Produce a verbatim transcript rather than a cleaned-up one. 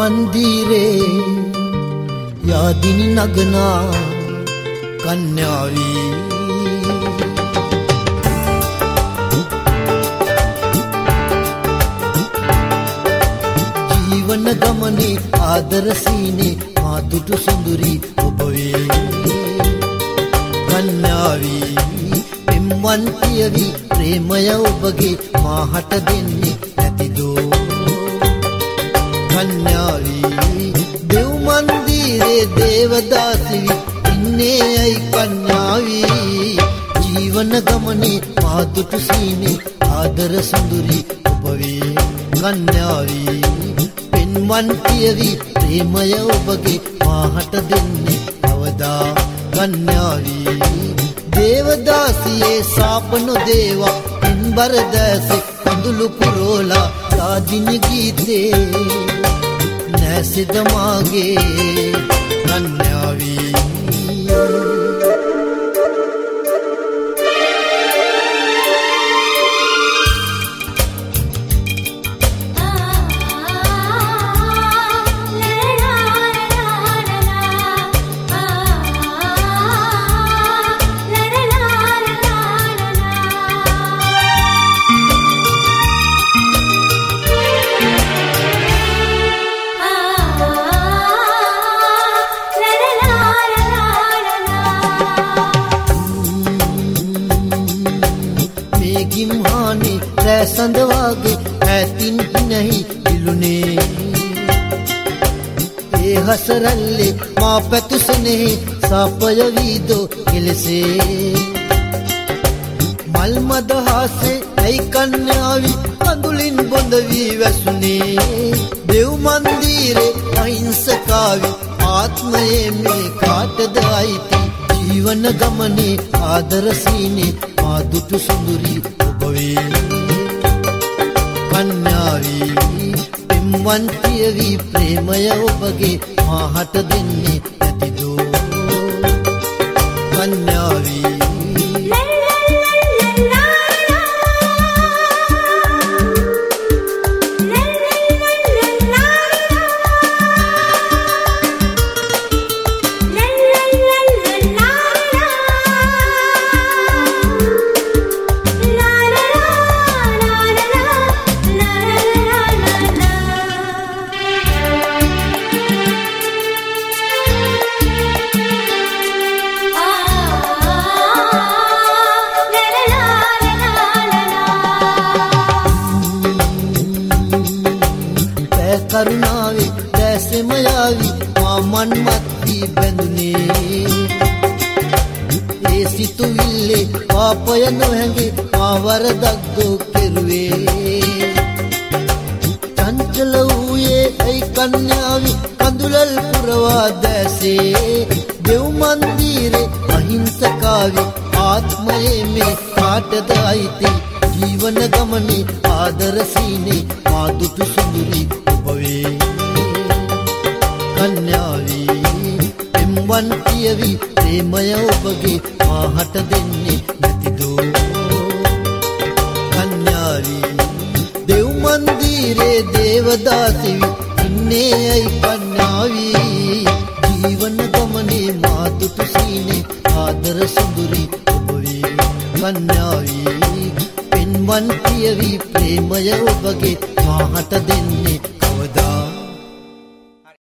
මන්දිරේ යාදිනි නගනා කන්‍යාවී ජීවන ගමනේ ආදර සීනේ මාදුටු සුඳුරි ඔබ වේ කන්‍යාවී පෙම්වන්තියවි ප්‍රේමය ඔබගේ මාහට දෙන්නේ නැතිදෝ කන්‍යාවී දෙව් මන්දිරේ දේවදාසිවි ඉන්නේ ඇයි කන්‍යාවී ජීවන ගමනේ මාදුටු සීනේ ආදර සුඳුරි ඔබ වේ කන්‍යාවී පෙම්වන්තියවි ප්‍රේමය ඔබගේ මාහට දෙන්නේ අවදා කන්‍යාවී දේවදාසියේ සාපනු දේවා පින්බර දැසේ කඳුළු පුරෝලා යාදිනි ගීතේ නැසිද මාගේ කන්‍යාවී සඳවාගේ ඈතින් නැහි ඉලුනේ ඒ හසරල්ලේ මා පැතුසනේ සාපය වීදෝ කෙලසේ මල් මදහසේ ඇයි කන්‍යාවි කඳුලින් බොඳ වී වැසුනේ දෙව් මන්දිරේ අහිංසකාවි ආත්මයේ මේ කාටද අයිති ජීවන ගමනේ ආදර සීනේ මාදුටු සුඳුරි ඔබ වේ කන්‍යාවී පෙම්වන්තියවි ප්‍රේමය ඔබගේ මාහට දෙන්නේ නැතිදෝ කන්‍යාවී කරුණාවේ දැසෙම යාවි මා මන්මත්ති බැඳුනේ ඒ සිතුවිල්ලේ පාපය නොහැඟේ මා වරදක් දෝ කෙරුවේ චංචල වූයේ ඇයි කන්‍යාවි කඳුලල් පුරවා දැසේ දෙව් මන්දිරේ අහිංසකාවි ආත්මයේ මේ කාටද අයිති ජීවන ගමනේ ආදර සීනේ මාදුටු සුඳුරි ඔබ වේ කන්‍යාවී පෙම්වන්තියවි ප්‍රේමය ඔබගේ මාහට දෙන්නේ නැතිදෝ කන්‍යාවී දෙව් මන්දිරේ දේවදාසිවි ඉන්නේ ඇයි කන්‍යාවී ජීවන ගමනේ මාදුටු සීනේ ආදර සුඳුරි ඔබ වේ කන්‍යාවී පෙම්වන්තියවි ප්‍රේමය ඔබගේ මාහට දෙන්නේ